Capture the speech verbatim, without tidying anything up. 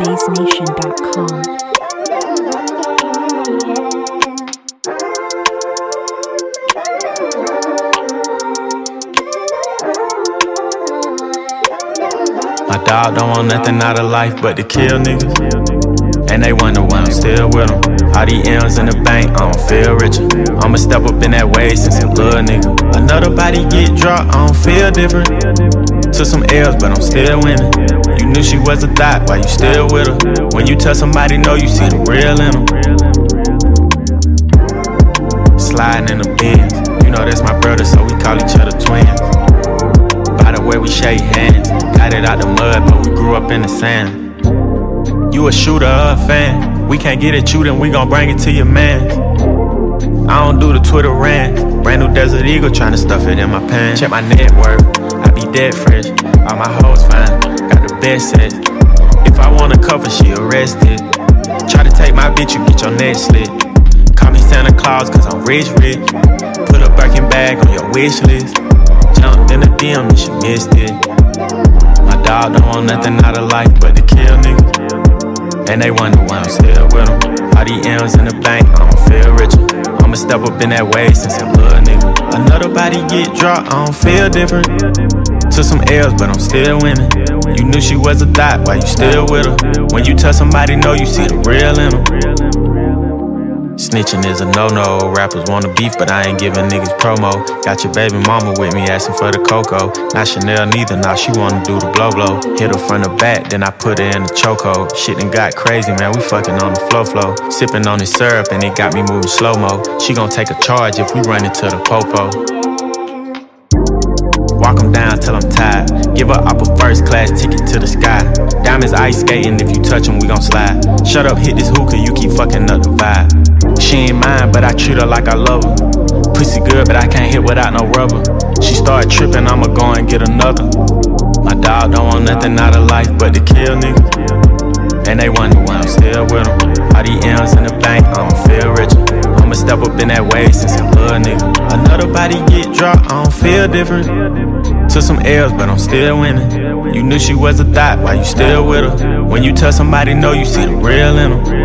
base nation dot com. My dog don't want nothing out of life but to kill niggas. And they wonder why I'm still with them. All these M's in the bank, I don't feel richer. I'ma step up in that way since a little nigga. Another body get dropped, I don't feel different. Took some L's, but I'm still winning. You knew she was a thot, why you still with her? When you tell somebody no, you see the real in them. Sliding in the Benz, you know that's my brother, so we call each other twins. By the way we shake hands, got it out the mud, but we grew up in the sand. You a shooter or a fan? We can't get at you, then we gon' bring it to your mans. I don't do the Twitter rants. Brand new Desert Eagle, tryna stuff it in my pants. Check my net worth, I be dead fresh. All my hoes fine, got the best set. If I want a cover, she arrested. Try to take my bitch, you get your neck slit. Call me Santa Claus, cause I'm rich, rich. Put a Birkin bag on your wish list. Jumped in the D M and she missed it. My dog don't want nothing out of life but to kill niggas. And they wonder why I'm still with them. All these M's in the bank, I don't feel richer. I'ma step up in that way since a little nigga. Another body get dropped, I don't feel different. Took some L's, but I'm still winning. You knew she was a thot, why you still with her? When you tell somebody no, you see the real in them. Snitching is a no-no. Rappers wanna beef, but I ain't giving niggas promo. Got your baby mama with me asking for the cocoa. Not Chanel neither, now she wanna do the blow-blow. Hit her from the back, then I put her in the chokehold. Shit done got crazy, man, we fucking on the flow-flow. Sipping on this syrup and it got me moving slow-mo. She gon' take a charge if we run into the popo. Walk them down till I'm tired. Give her up a first class ticket to the sky. Diamonds ice skating, if you touch them, we gon' slide. Shut up, hit this hookah, you keep fucking up the vibe. She ain't mine, but I treat her like I love her. Pussy good, but I can't hit without no rubber. She start tripping, I'ma go and get another. My dog don't want nothing out of life but to kill niggas. And they wonder why I'm still with them. All these M's in the bank, I don't feel richer. I'ma step up in that way since a little nigga. Another body get dropped, I don't feel different. Took some L's, but I'm still winning. You knew she was a thot, why you still with her? When you tell somebody no, you see the real in them.